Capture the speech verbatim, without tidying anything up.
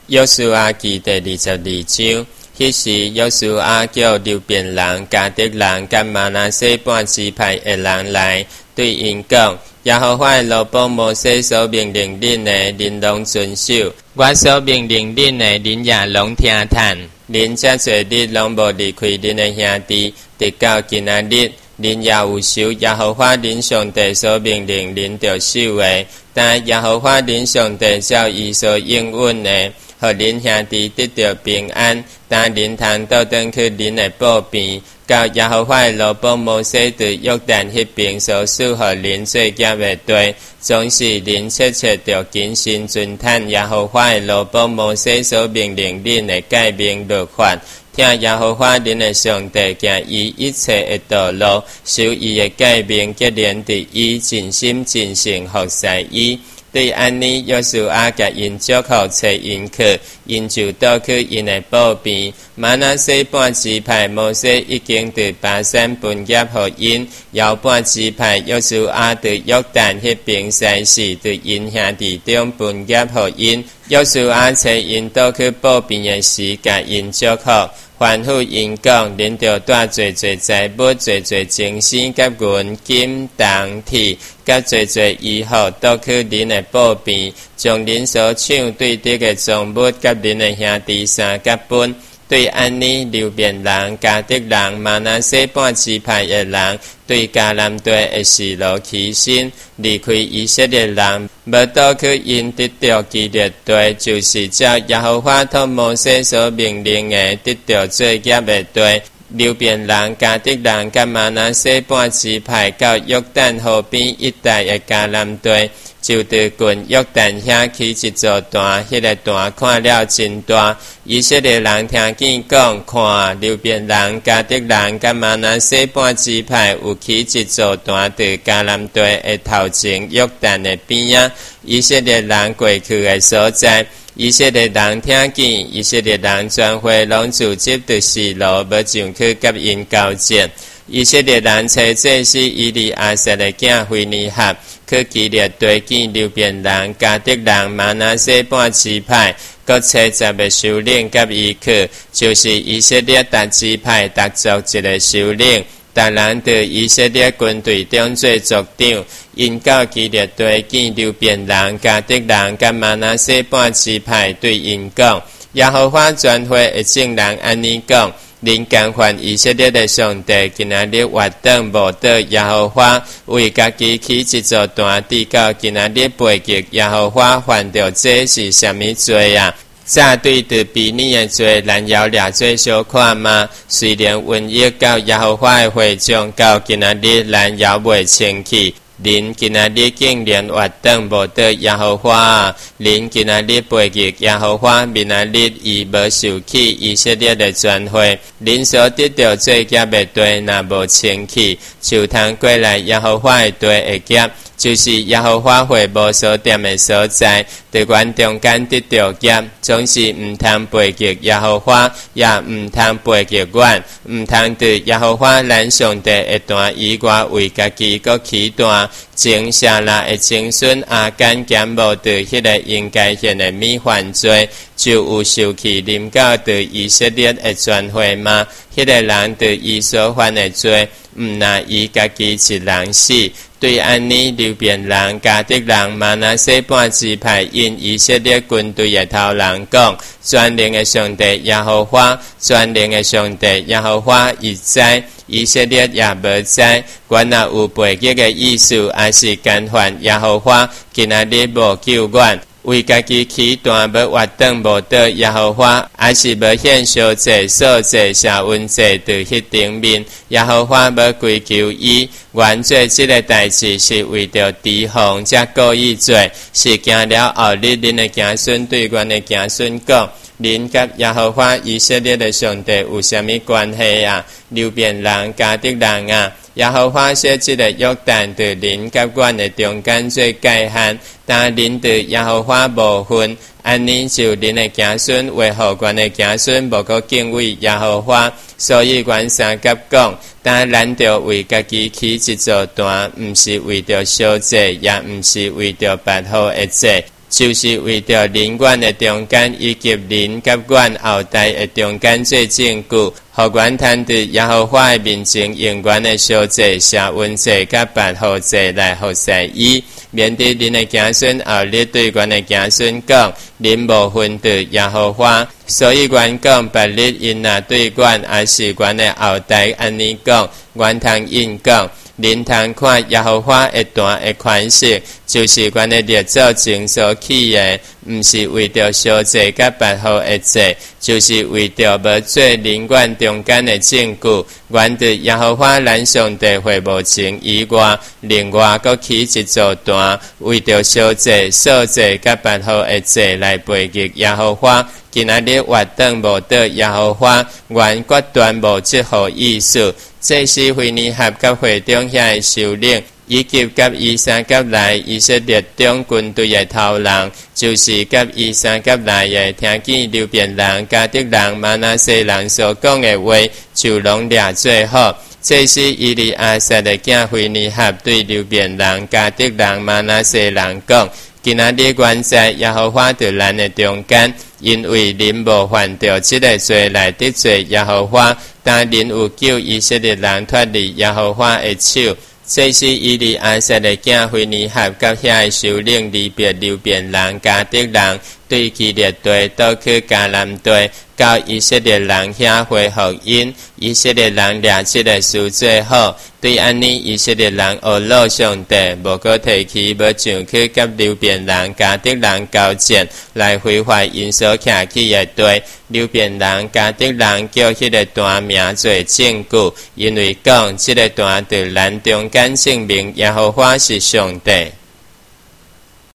约书亚记第二十二章，迄时约书亚叫流便人、迦得人、甲玛拿西半支派的人来，对因讲：耶和华罗邦摩西所命令恁的，恁拢遵守；我所命令恁的，恁也拢听叹。恁遮侪日拢无离开恁的兄弟，直到今仔日，恁也有守耶和华恁上帝所命令恁着守的。但耶和华恁上帝照伊所应允的，互恁兄弟得到平安。但恁通倒转去恁的宝边，到耶和华罗邦摩西伫约旦迄边所赐互恁做业的地，总是恁切切着谨慎遵探耶和华罗邦摩西所命令恁的诫命律法，听耶和华恁的上帝行伊一切的道路，守伊的诫命，结连伫伊，尽心尽性服侍伊。对安尼，约书亚甲因祝福，找因去，因就倒去因的宝边。玛拿西半支派摩西已经伫巴山分业互因，后半支派约书亚伫约旦迄边西势，伫因兄弟中分业互因。约书亚找因倒去宝边的时，甲因祝福。吩咐因讲：恁着带侪侪财物、侪侪精神、甲银金铜铁，甲侪侪衣服，倒去恁的宝边，将恁所抢对得的赃物，甲恁的兄弟三甲分。对安尼，流便人、迦得人、玛拿西半支派的人，对迦南地的示罗起身，离开以色列人，要倒去因得到基列地，就是照耶和华托摩西所命令的，得到做业的地。流便人、迦得人、甲玛拿西半支派到约旦河边一带的迦南地，就伫近约旦遐起一座坛，迄、那个坛看了真大。以色列人听见讲，看流便人、迦得人、甲玛拿西半支派有起一座坛伫迦南地的头前约旦的边啊。以色列人过去的所在。以色列人听见，以色列人全会拢聚集伫示罗，要上去甲因交战。以色列人找祭司以利亚撒的囝菲尼哈，去基列地见流便人、迦得人、玛拿西半支派，各找十个首领甲伊去，就是以色列逐支派、逐族一个首领。逐人伫以色列军队中做族长，因到基列地见流便人、迦得人、甲玛拿西半支派，对因讲：耶和华全会的证人安尼讲，恁干犯以色列的上帝，今仔日活动无倒耶和华，为家己起一座坛，直到今仔日背逆耶和华，犯着这是什么罪啊？早对着比你的罪，难摇掠罪小看吗？虽然瘟疫到耶和华的会众，到今仔日难摇袂清气。恁今仔日竟然活动无倒耶和华啊！恁今仔日背逆耶和华，明仔日伊无受起以色列的全会。恁所得到做业的地，若无清气，就通过来耶和华的地的业。就是耶和华会无所点的所在，在阮中间得到业，总是毋通背逆耶和华，也毋通背逆阮，毋通对耶和华咱上帝的坛以外为家己搁起坛，前夏拉的子孙阿干减无对迄个应该献的米犯罪，就有受气临到对以色列的全会吗？迄、那个人对伊所犯的罪，毋拿伊家己一人死。对安尼，流便人、迦得人、玛拿西半支派因以色列军队的头人讲：全能的上帝耶和华，全能的上帝耶和华，伊知，以色列也无知。阮若有背逆的意思，还是干犯耶和华，今仔日无救阮。为家己起坛要活动无倒耶和华，还是要献烧祭、素祭、社温祭伫迄顶面，耶和华要归求伊。原做这个代志是为着提防，才故意做，是惊了后日恁的子孙对阮的子孙讲：恁甲耶和华以色列的上帝有啥物关系啊？流便人、迦得人啊！耶和华说：这个约旦对恁甲阮的中间做界限，但恁对耶和华无分，安尼就恁的子孙为何阮的子孙无个敬畏耶和华？所以阮三甲讲，但咱着为家己起一座坛，毋是为着烧祭，也毋是为着办好的祭。 就是为着人阮的中间以及人甲阮后代的中间做证据，互阮摊伫耶和华的面前用阮的烧祭、社温祭甲白虎祭来服侍伊，免得恁的子孙后日对阮的子孙讲，恁无分得耶和华。所以阮讲，白日因若对阮也是阮的后代安尼讲，阮通应讲。恁通看耶和华一段的款式，就是阮的列祖前所起的，毋是为着烧祭甲白虎的祭，就是为着要做人阮中间的证据。阮伫耶和华咱上帝会幕前以外，另外阁起一座坛，为着烧祭、素祭甲白虎的祭来背记耶和华。今仔日活动无得耶和华，阮决断无即号意思。这是腓尼哈甲会中遐的首领，以及甲以三甲来以色列中军队的头人，就是甲以三甲来的听见流便人、迦得人、玛拿西人所讲的话，就拢掠做好。这是以利亚撒的囝腓尼哈对流便人、迦得人、玛拿西人讲：今仔日阮在耶和华伫咱的中间，因为恁无犯着即个罪来得罪耶和华，但恁有救以色列人脱离耶和华的手。这是以利亚撒的囝腓尼哈甲遐的首领离别流便人、迦得人，对基列地倒去迦南地，到以色列人遐回复因。以色列人掠即个事做好，对安尼以色列人学老上帝，无搁提起要上去甲流便人、迦得人交战，来毁坏因所徛起的地。流便人、迦得人叫迄个段名做证据，因为讲即个段对咱中间证明耶和华是上帝。